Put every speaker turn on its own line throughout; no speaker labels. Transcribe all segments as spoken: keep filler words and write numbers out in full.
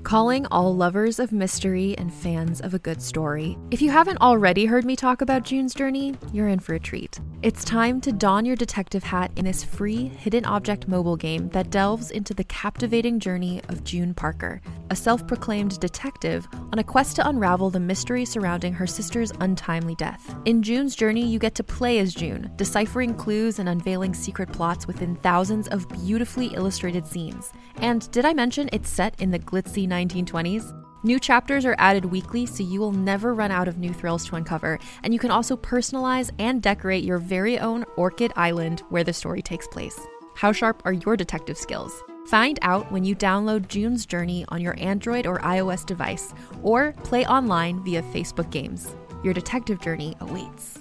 calling all lovers of mystery and fans of a good story. If you haven't already heard me talk about June's Journey, you're in for a treat. It's time to don your detective hat in this free hidden object mobile game that delves into the captivating journey of June Parker, a self-proclaimed detective on a quest to unravel the mystery surrounding her sister's untimely death. In June's Journey, you get to play as June, deciphering clues and unveiling secret plots within thousands of beautifully illustrated scenes. And did I mention it's set in the glitzy nineteen twenties? New chapters are added weekly, so you will never run out of new thrills to uncover, and you can also personalize and decorate your very own Orchid Island where the story takes place. How sharp are your detective skills? Find out when you download June's Journey on your Android or iOS device, or play online via Facebook Games. Your detective journey awaits.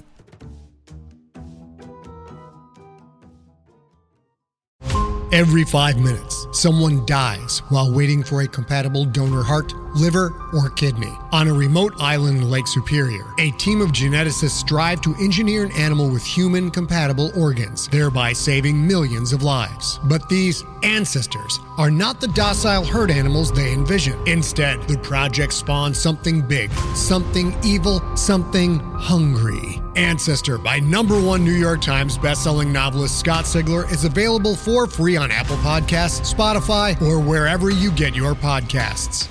Every five minutes, someone dies while waiting for a compatible donor heart, liver, or kidney. On a remote island in Lake Superior, a team of geneticists strive to engineer an animal with human-compatible organs, thereby saving millions of lives. But these ancestors are not the docile herd animals they envision. Instead, the project spawns something big, something evil, something hungry. Ancestor by number one New York Times bestselling novelist Scott Sigler is available for free on Apple Podcasts, Spotify, or wherever you get your podcasts.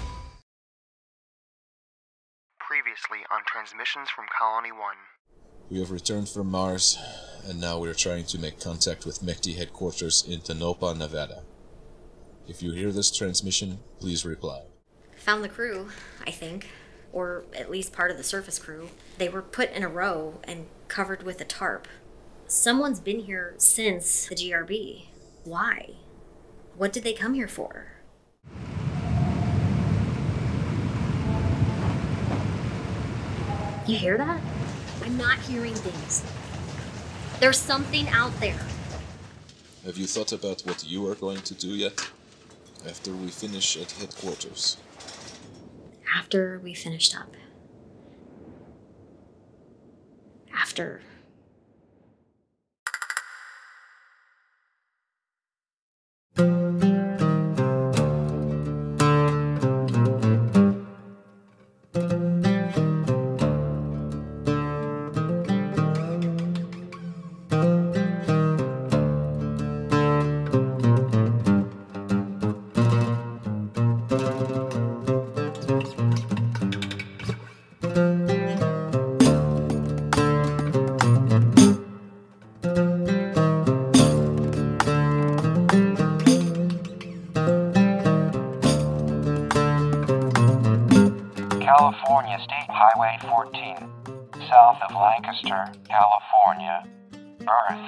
Previously on Transmissions from Colony one.
We have returned from Mars, and now we are trying to make contact with Mechty headquarters in Tonopah, Nevada. If you hear this transmission, please reply.
Found the crew, I think. Or at least part of the surface crew. They were put in a row and covered with a tarp. Someone's been here since the G R B. Why? What did they come here for? You hear that? I'm not hearing things. There's something out there.
Have you thought about what you are going to do yet? After we finish at headquarters.
After we finished up. After.
California State Highway fourteen, south of Lancaster, California, Earth.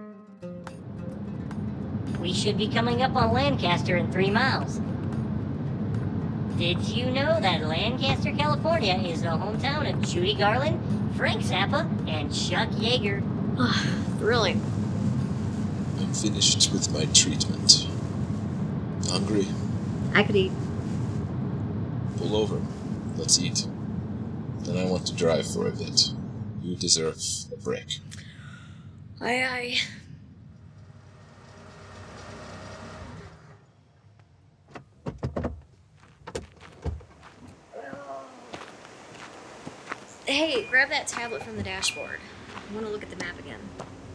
We should be coming up on Lancaster in three miles. Did you know that Lancaster, California is the hometown of Judy Garland, Frank Zappa, and Chuck Yeager?
Really?
I'm finished with my treatment. Hungry?
I could eat.
Pull over. Let's eat. Then I want to drive for a bit. You deserve a break.
Aye, aye. Hey, grab that tablet from the dashboard. I want to look at the map again.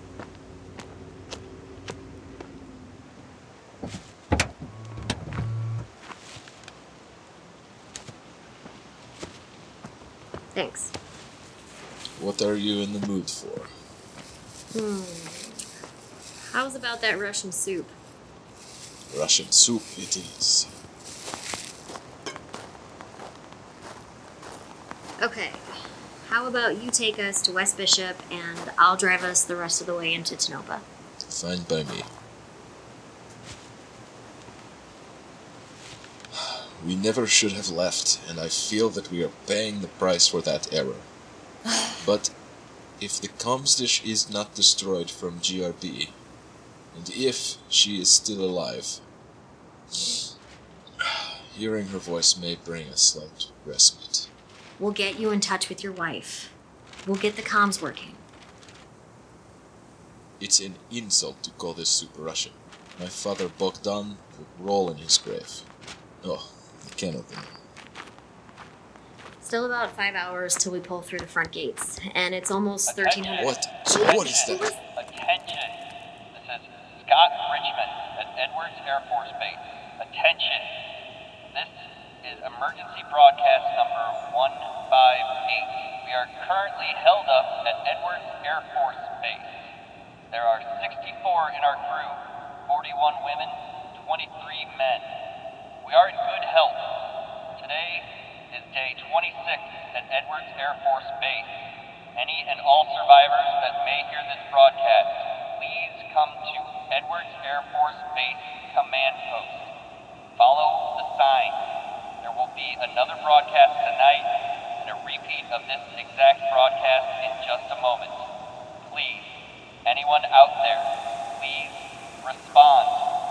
Thanks.
What are you in the mood for?
Hmm. How's about that Russian soup?
Russian soup it is.
Okay. How about you take us to West Bishop and I'll drive us the rest of the way into Tonopah?
Fine by me. We never should have left, and I feel that we are paying the price for that error. But if the comms dish is not destroyed from G R B, and if she is still alive, hearing her voice may bring a slight respite.
We'll get you in touch with your wife. We'll get the comms working.
It's an insult to call this Super Russian. My father Bogdan would roll in his grave. Oh, I cannot.
Still about five hours till we pull through the front gates, and it's almost thirteen hundred.
What? What is that?
Attention. This is Scott Richmond at Edwards Air Force Base. Attention. This is emergency broadcast number one five eight. We are currently held up at Edwards Air Force Base. There are sixty-four in our crew, forty-one women, twenty-three men. We are in good health. Today is day twenty-six at Edwards Air Force Base. Any and all survivors that may hear this broadcast, please come to Edwards Air Force Base Command Post. Follow the signs. There will be another broadcast tonight and a repeat of this exact broadcast in just a moment. Please, anyone out there, please respond.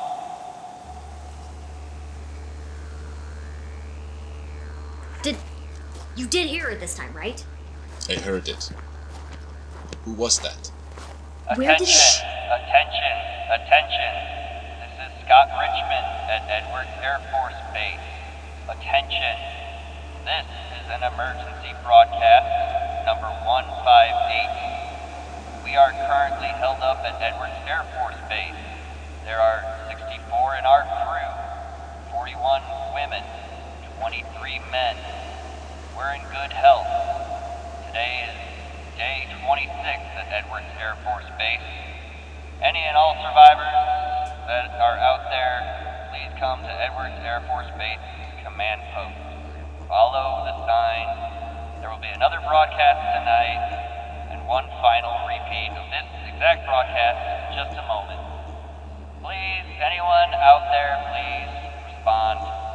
Did... You did hear it this time, right?
I heard it. Who was that?
Where did
Attention,
it...
attention, attention. This is Scott Richmond at Edwards Air Force Base. Attention. This is an emergency broadcast number one five eight. We are currently held up at Edwards Air Force Base. There are sixty-four in our crew, forty-one women, twenty-three men. We're in good health. Today is day twenty-six at Edwards Air Force Base. Any and all survivors that are out there, please come to Edwards Air Force Base Command Post. Follow the signs. There will be another broadcast tonight and one final repeat of this exact broadcast in just a moment. Please, anyone out there, please respond.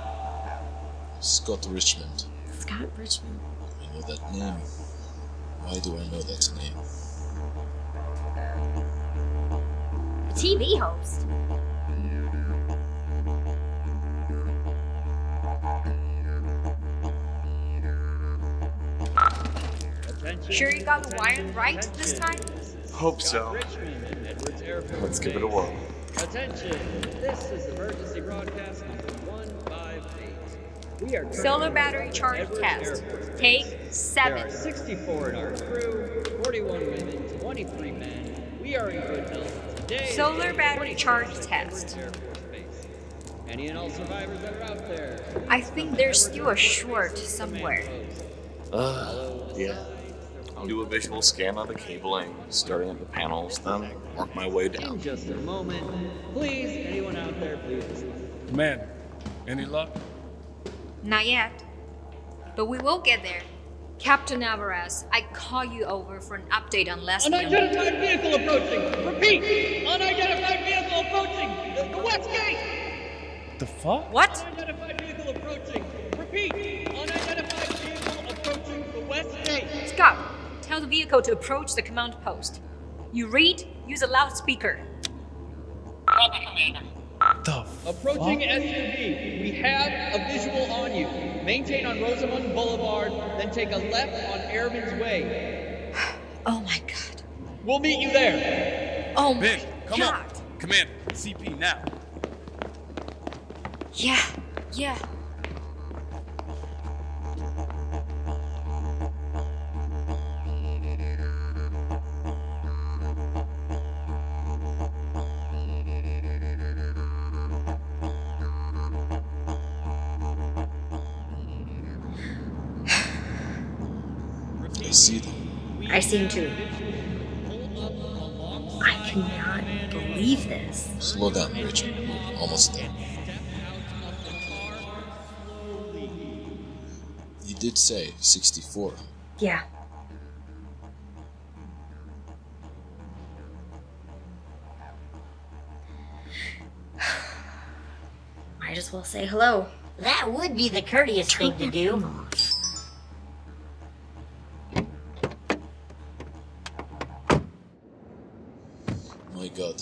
Scott Richmond.
Scott Richmond.
I know that name. Why do I know that name?
A T V host.
Sure you got the wire right this time?
Hope so. Let's give it a whirl.
Attention! This is emergency broadcast number one five eight. We are
Solar battery charge test. Take seven.
There are sixty-four in our crew, forty-one women, twenty-three men. We are in good health. Today
Solar battery charge test.
Air Force Base. Any and all survivors that are out there.
I think there's still a short somewhere.
Uh, yeah. I'll do a visual scan of the cabling, starting at the panels, then work my way down.
In just a moment. Please, anyone out there, please.
Man, any luck?
Not yet. But we will get there. Captain Alvarez, I call you over for an update on Leslie.
Unidentified vehicle approaching! Repeat! Unidentified vehicle approaching! The, the west gate!
The fuck?
What?
Unidentified vehicle approaching! Repeat! Unidentified vehicle approaching the west gate!
Scott, tell the vehicle to approach the command post. You read, use a loudspeaker.
The
Approaching
fuck?
S U V. We have a visual on you. Maintain on Rosamond Boulevard, then take a left on Airman's Way.
Oh my god.
We'll meet you there.
Oh my
Ben, come
god.
on. Command, C P now.
Yeah, yeah.
I see them.
I see him too. I cannot believe this.
Slow down, Richard. We're almost there. You did say sixty-four.
Yeah. Might as well say hello.
That would be the courteous thing to do.
My god.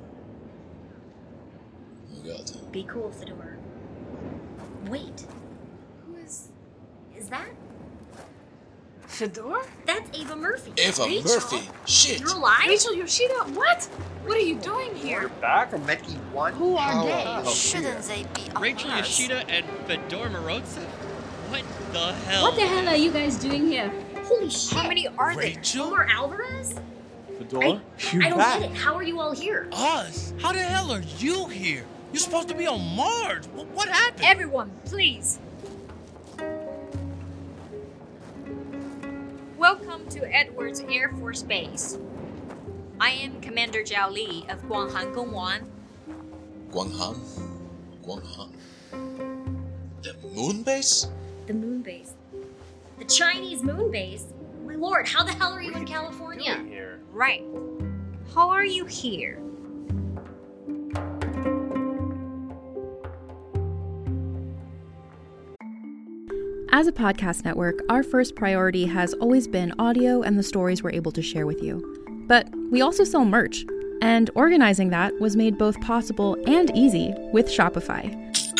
My god.
Be cool, Fedor. Wait. Who is... Is that?
Fedor?
That's Ava Murphy.
Ava
Rachel?
Murphy! Shit!
You're alive?
Rachel Yoshida? What? What are you doing here?
Back or Meki one?
Who are
How
they?
about
Shouldn't
here?
they be on
Rachel
us?
Yoshida and Fedor Morozov?
What the hell?
What the hell are you guys doing here?
Holy shit.
How many are there?
Rachel?
Omar Alvarez?
Fedor?
I, I don't get it. How are you all here?
Us? How the hell are you here? You're supposed to be on Mars. What, what happened?
Everyone, please. Welcome to Edwards Air Force Base. I am Commander Zhao Li of Guanghan Gongwan.
Guanghan? Guanghan? The moon base?
The moon base. The Chinese moon base? My lord, how the hell are you in California?
Here.
Right. How are you here?
As a podcast network, our first priority has always been audio and the stories we're able to share with you. But we also sell merch, and organizing that was made both possible and easy with Shopify.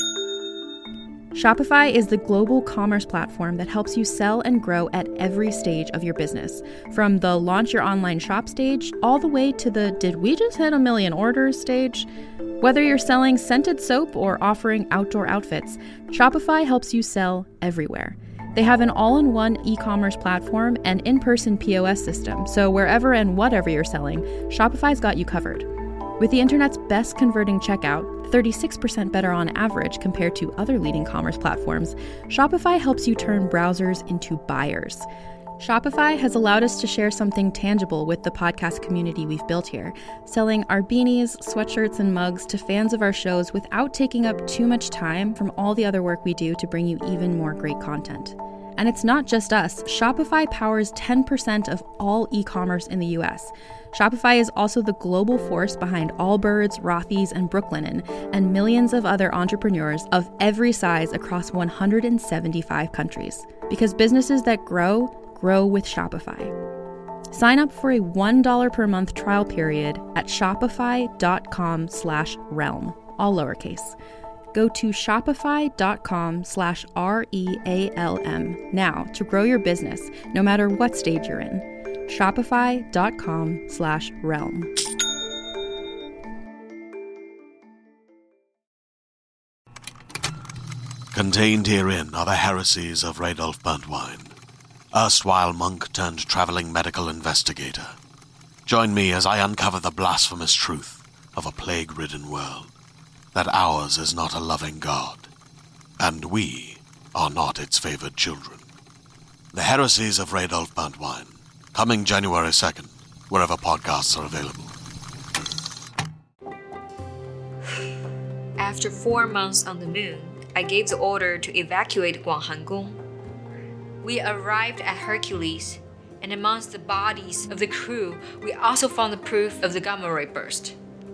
Shopify is the global commerce platform that helps you sell and grow at every stage of your business, from the launch your online shop stage all the way to the did we just hit a million orders stage. Whether you're selling scented soap or offering outdoor outfits, Shopify helps you sell everywhere. They have an all-in-one e-commerce platform and in-person P O S system, so wherever and whatever you're selling, Shopify's got you covered. With the internet's best converting checkout, thirty-six percent better on average compared to other leading commerce platforms, Shopify helps you turn browsers into buyers. Shopify has allowed us to share something tangible with the podcast community we've built here, selling our beanies, sweatshirts, and mugs to fans of our shows without taking up too much time from all the other work we do to bring you even more great content. And it's not just us. Shopify powers ten percent of all e-commerce in the U S. Shopify is also the global force behind Allbirds, Rothy's, and Brooklinen, and millions of other entrepreneurs of every size across one hundred seventy-five countries. Because businesses that grow, grow with Shopify. Sign up for a one dollar per month trial period at shopify.com slash realm, all lowercase. Go to shopify.com slash R-E-A-L-M now to grow your business, no matter what stage you're in. Shopify.com slash realm.
Contained herein are the heresies of Radolf Burntwine, erstwhile monk turned traveling medical investigator. Join me as I uncover the blasphemous truth of a plague-ridden world, that ours is not a loving God, and we are not its favored children. The heresies of Radolf Burntwine, coming January second, wherever podcasts are available.
After four months on the moon, I gave the order to evacuate Guanghan. We arrived at Hercules, and amongst the bodies of the crew, we also found the proof of the gamma ray burst.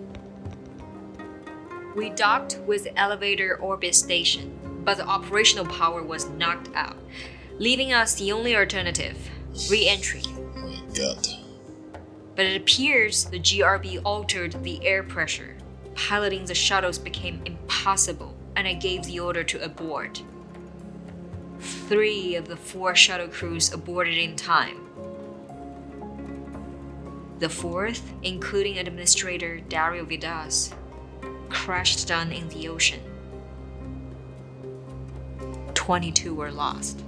We docked with the elevator orbit station, but the operational power was knocked out, leaving us the only alternative, re-entry.
Oh my god.
But it appears the G R B altered the air pressure. Piloting the shuttles became impossible, and I gave the order to abort. Three of the four shuttle crews aborted in time. The fourth, including Administrator Dario Vidas, crashed down in the ocean. twenty-two were lost.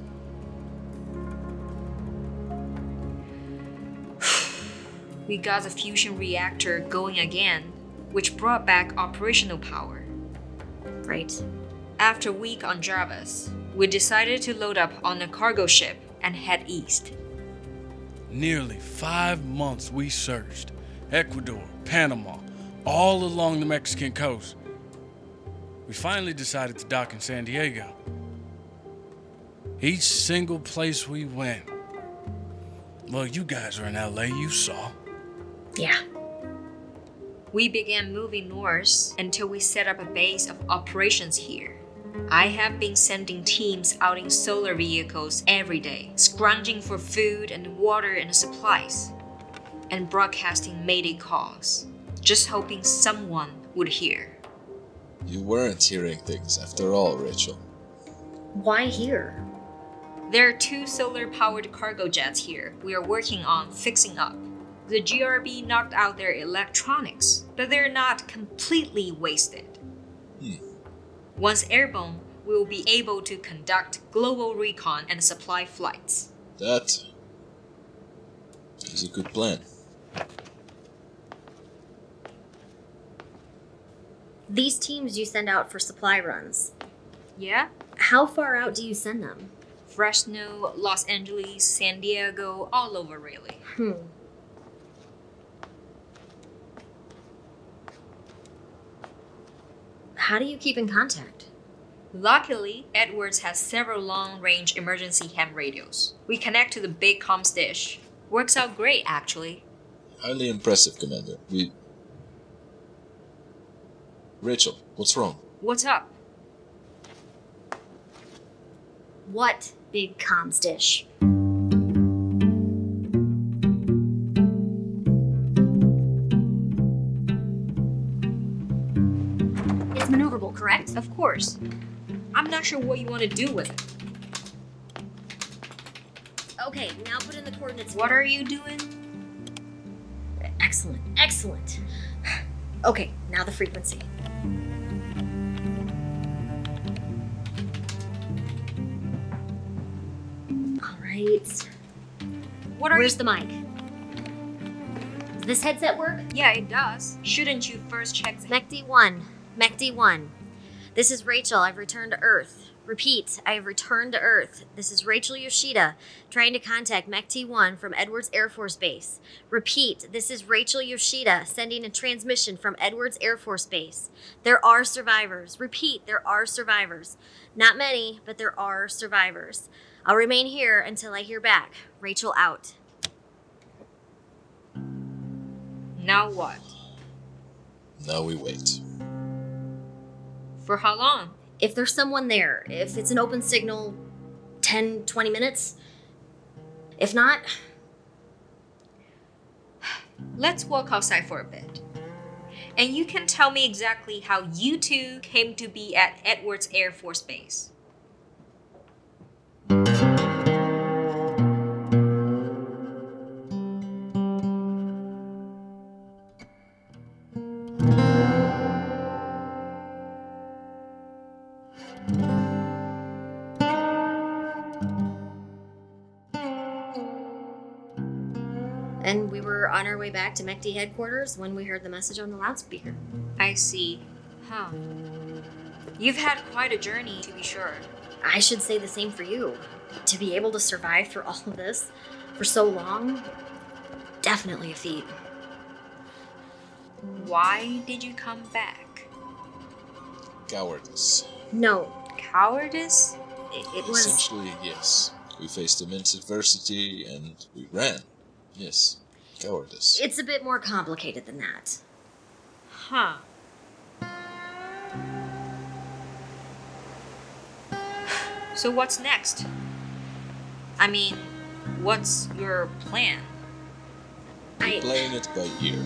We got the fusion reactor going again, which brought back operational power.
Great.
After a week on Jarvis, we decided to load up on a cargo ship and head east.
Nearly five months we searched. Ecuador, Panama, all along the Mexican coast. We finally decided to dock in San Diego. Each single place we went. Well, you guys are in L A, you saw.
Yeah.
We began moving north until we set up a base of operations here. I have been sending teams out in solar vehicles every day, scrounging for food and water and supplies, and broadcasting mayday calls, just hoping someone would hear.
You weren't hearing things after all, Rachel.
Why here?
There are two solar-powered cargo jets here we are working on fixing up. The G R B knocked out their electronics, but they're not completely wasted.
Hmm.
Once airborne, we will be able to conduct global recon and supply flights.
That is a good plan.
These teams you send out for supply runs.
Yeah?
How far out do you send them?
Fresno, Los Angeles, San Diego, all over really.
Hmm. How do you keep in contact?
Luckily, Edwards has several long-range emergency ham radios. We connect to the big comms dish. Works out great, actually.
Highly impressive, Commander. We... Rachel, what's wrong?
What's up?
What big comms dish? It's maneuverable, correct?
Of course. I'm not sure what you want to do with it.
Okay, now put in the coordinates.
What are you doing?
Excellent, excellent. Okay, now the frequency. All right.
What are
Where's
you...
the mic? Does this headset work?
Yeah, it does. Shouldn't you first check the...
M E C D one. M E C D one. This is Rachel. I've returned to Earth. Repeat, I have returned to Earth. This is Rachel Yoshida, trying to contact M E C D one from Edwards Air Force Base. Repeat, this is Rachel Yoshida, sending a transmission from Edwards Air Force Base. There are survivors. Repeat, there are survivors. Not many, but there are survivors. I'll remain here until I hear back. Rachel out.
Now what?
Now we wait.
For how long?
If there's someone there, if it's an open signal, ten, twenty minutes. If not...
Let's walk outside for a bit. And you can tell me exactly how you two came to be at Edwards Air Force Base.
And we were on our way back to M E C D headquarters when we heard the message on the loudspeaker.
I see. Huh. You've had quite a journey, to be sure.
I should say the same for you. To be able to survive through all of this for so long, definitely a feat.
Why did you come back?
Cowardice.
No.
Cowardice?
It, it was...
Essentially, yes. We faced immense adversity and we ran. Yes. Cowardice.
It's a bit more complicated than that.
Huh. So what's next? I mean, what's your plan?
We're
I...
playing it by ear.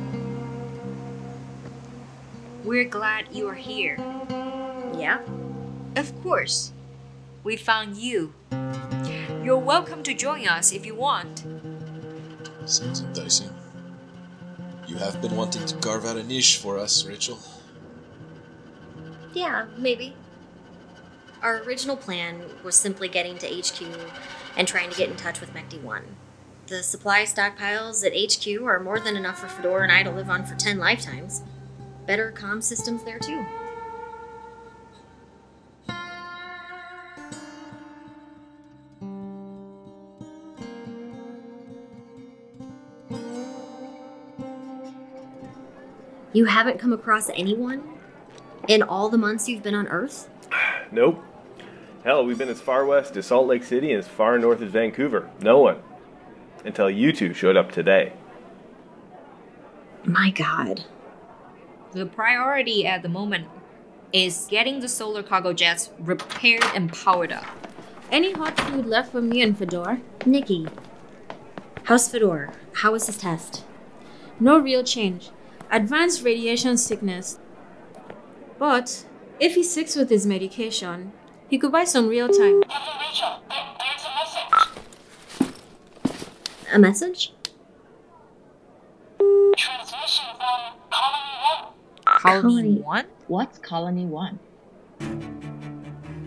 We're glad you're here.
Yeah?
Of course. We found you. You're welcome to join us if you want.
Sounds enticing. You have been wanting to carve out a niche for us, Rachel.
Yeah, maybe. Our original plan was simply getting to H Q and trying to get in touch with M E C D one. The supply stockpiles at H Q are more than enough for Fedor and I to live on for ten lifetimes. Better comm systems there, too. You haven't come across anyone in all the months you've been on Earth?
Nope. Hell, we've been as far west as Salt Lake City and as far north as Vancouver. No one. Until you two showed up today.
My God.
The priority at the moment is getting the solar cargo jets repaired and powered up.
Any hot food left for me and Fedor?
Nikki, how's Fedor? How was his test?
No real change. Advanced radiation sickness. But if he sticks with his medication, he could buy some real time.
A message?
Transmission from Colony One.
Colony One?
What's Colony One?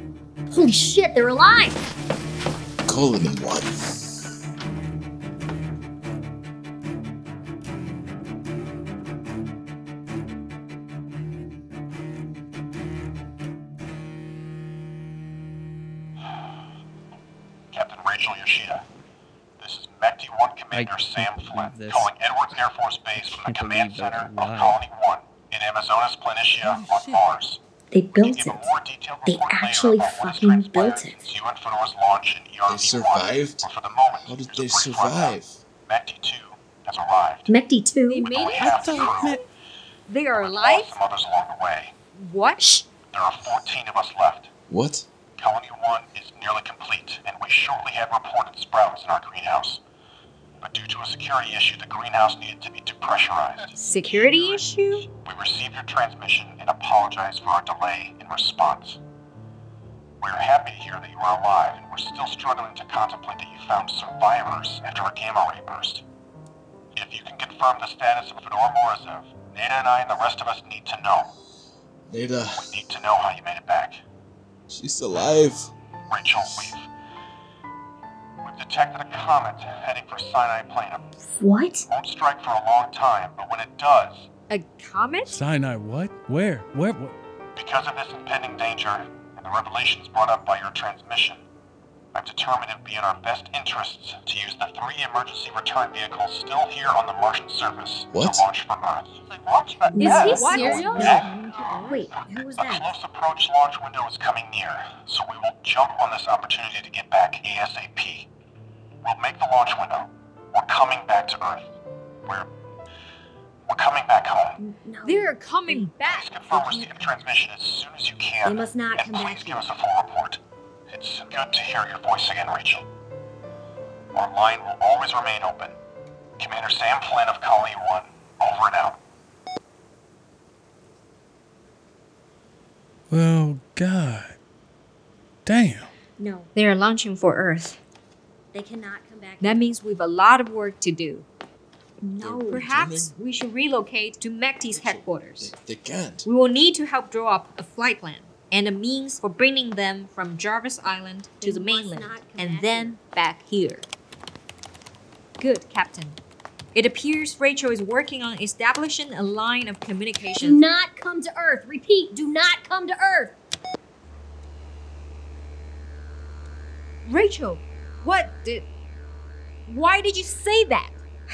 Holy shit, they're alive!
Colony One.
Captain Rachel Yoshida. This is Mech-T one Commander Sam Flynn, calling Edwards Air Force Base from the command center of Colony one in Amazonas Planitia on Mars.
They built it. They actually fucking built it.
You and Fedora's launch in E R V one.
They survived?
For the moment,
How did they survive?
Mech-T two has arrived.
Mech-T two?
They made it?
I thought
They are alive?
Some others along the way.
What?
There are fourteen of us left.
What?
Colony one is nearly complete, and we shortly had reported sprouts in our greenhouse. But due to a security issue, the greenhouse needed to be depressurized.
Security issue?
We received your transmission and apologize for our delay in response. We are happy to hear that you are alive, and we're still struggling to contemplate that you found survivors after a gamma ray burst. If you can confirm the status of Fedor Morozov, Nada and I and the rest of us need to know.
Nada.
We need to know how you made it back.
She's alive.
Rachel, we've... We've detected a comet heading for Sinai Planum.
What?
It won't strike for a long time, but when it does...
A comet?
Sinai what? Where? Where? What?
Because of this impending danger, and the revelations brought up by your transmission, I've determined it would be in our best interests to use the three emergency return vehicles still here on the Martian surface
What?
to launch from Earth. Launch from
Is
Earth?
he serious?
Wait, who was
A
that?
close approach launch window is coming near, so we will jump on this opportunity to get back ASAP. We'll make the launch window. We're coming back to Earth. We're... We're coming back home.
No.
They're coming back.
Please confirm receipt of transmission as soon as you can.
They must not
and
come back
please give us a full report. It's good to hear your voice again, Rachel. Our line will always remain open. Commander Sam Flynn of Colony one, over and out.
Well, God. Damn.
No,
They are launching for Earth.
they cannot come back.
That means we've a lot of work to do.
No.
Perhaps we should relocate to Mech-T's headquarters.
They, they can't.
We will need to help draw up a flight plan and a means for bringing them from Jarvis Island to
They
the
must
mainland
not come
and
back
then back here. Good, Captain. It appears Rachel is working on establishing a line of
Do
communication.
not come to Earth. Repeat, do not come to Earth.
Rachel, what did... Why did you say that?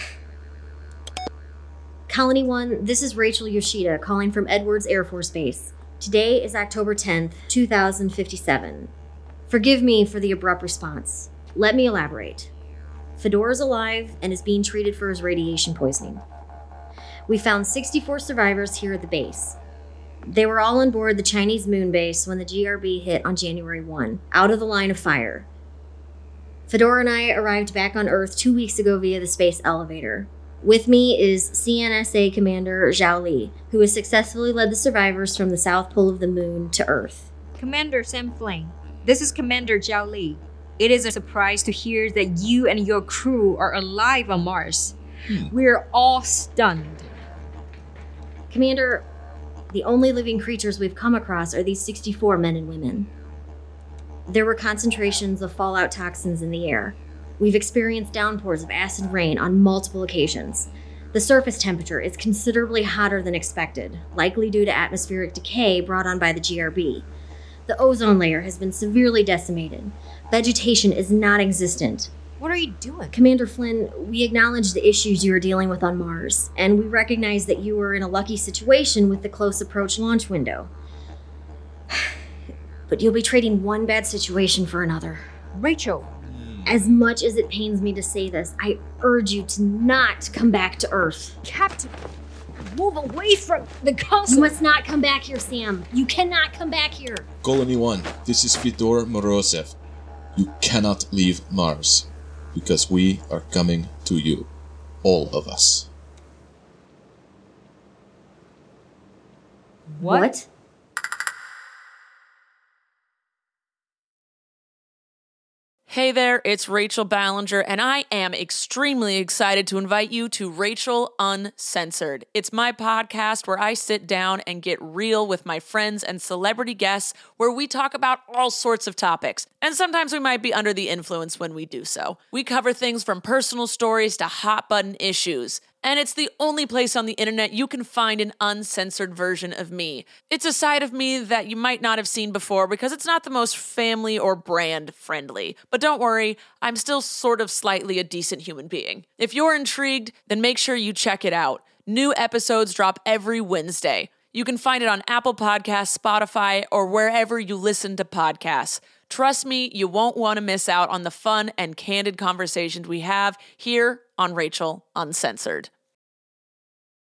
Colony one, this is Rachel Yoshida calling from Edwards Air Force Base. Today is October tenth, two thousand fifty-seven. Forgive me for the abrupt response. Let me elaborate. Fedor is alive and is being treated for his radiation poisoning. We found sixty-four survivors here at the base. They were all on board the Chinese moon base when the G R B hit on January first, out of the line of fire. Fedor and I arrived back on Earth two weeks ago via the space elevator. With me is C N S A Commander Zhao Li, who has successfully led the survivors from the South Pole of the Moon to Earth.
Commander Sam Flynn, this is Commander Zhao Li. It is a surprise to hear that you and your crew are alive on Mars.
Hmm.
We're all stunned.
Commander, the only living creatures we've come across are these sixty-four men and women. There were concentrations of fallout toxins in the air. We've experienced downpours of acid rain on multiple occasions. The surface temperature is considerably hotter than expected, likely due to atmospheric decay brought on by the G R B. The ozone layer has been severely decimated. Vegetation is non-existent.
What are you doing?
Commander Flynn, we acknowledge the issues you are dealing with on Mars, and we recognize that you are in a lucky situation with the close approach launch window. But you'll be trading one bad situation for another.
Rachel,
As much as it pains me to say this, I urge you to not come back to Earth.
Captain, move away from the console.
You must not come back here, Sam. You cannot come back here.
Colony one, this is Fedor Morozov. You cannot leave Mars, because we are coming to you. All of us.
What?
What?
Hey there, it's Rachel Ballinger, and I am extremely excited to invite you to Rachel Uncensored. It's my podcast where I sit down and get real with my friends and celebrity guests, where we talk about all sorts of topics. And sometimes we might be under the influence when we do so. We cover things from personal stories to hot button issues. And it's the only place on the internet you can find an uncensored version of me. It's a side of me that you might not have seen before because it's not the most family or brand friendly. But don't worry, I'm still sort of slightly a decent human being. If you're intrigued, then make sure you check it out. New episodes drop every Wednesday. You can find it on Apple Podcasts, Spotify, or wherever you listen to podcasts. Trust me, you won't want to miss out on the fun and candid conversations we have here on Rachel Uncensored.